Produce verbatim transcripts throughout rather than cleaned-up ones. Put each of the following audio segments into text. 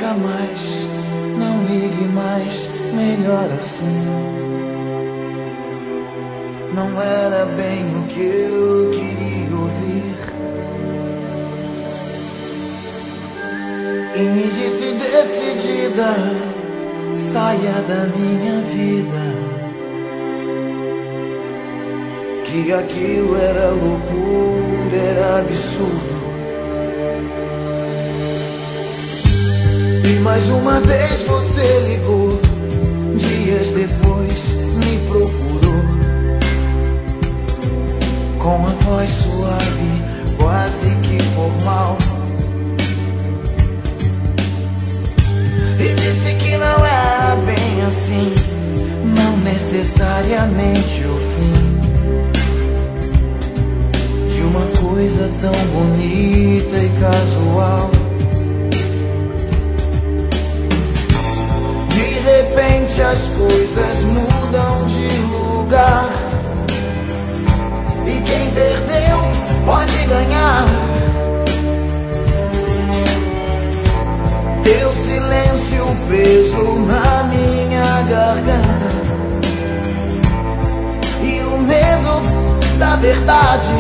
liga mais, não ligue mais, melhor assim. Não era bem o que eu queria ouvir. E me disse decidida, saia da minha vida, que aquilo era loucura, era absurdo. E mais uma vez você ligou, dias depois me procurou, com a voz suave, quase que formal, e disse que não era bem assim, não necessariamente o fim de uma coisa tão bonita e casual. De repente as coisas mudam de lugar, e quem perdeu pode ganhar. Teu silêncio preso na minha garganta, e o medo da verdade.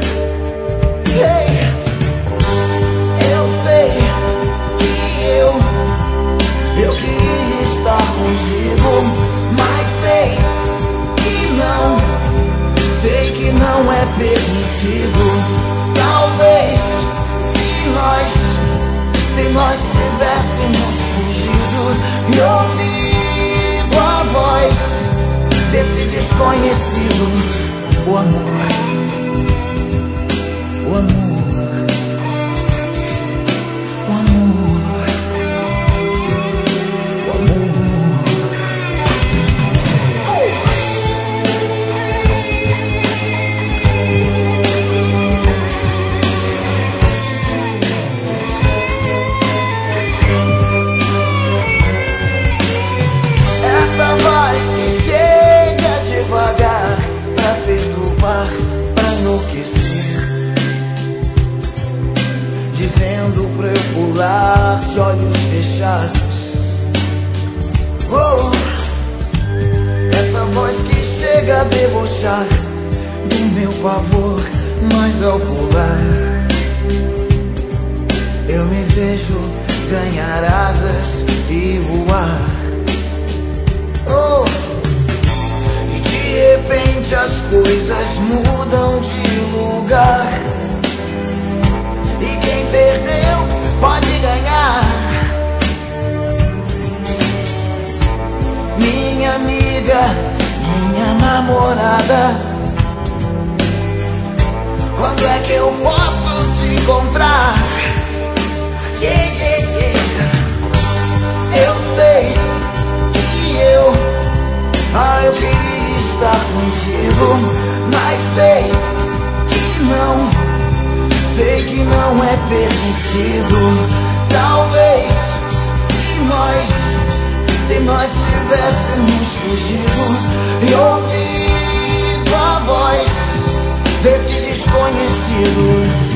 Hey, eu sei que eu, eu queria estar contigo, mas sei que não, sei que não é permitido. Talvez se nós, se nós tivéssemos fugido e ouvido a voz desse desconhecido, o amor, o amor, o amor, o amor. Essa voz que chega devagar pra perturbar, pra enlouquecer, dizendo pra eu pular de olhos fechados. Oh, essa voz que chega a debochar do meu pavor, mas ao pular eu me vejo ganhar asas e voar. Oh, e de repente as coisas mudam de lugar, e quem perdeu pode ganhar. Minha amiga, minha namorada, quando é que eu posso te encontrar? Yeah, yeah, yeah. Eu sei que eu, ah, eu queria estar contigo, mas sei que não, sei que não é permitido. Talvez se nós, se nós tivéssemos fugido e ouvido a voz desse desconhecido,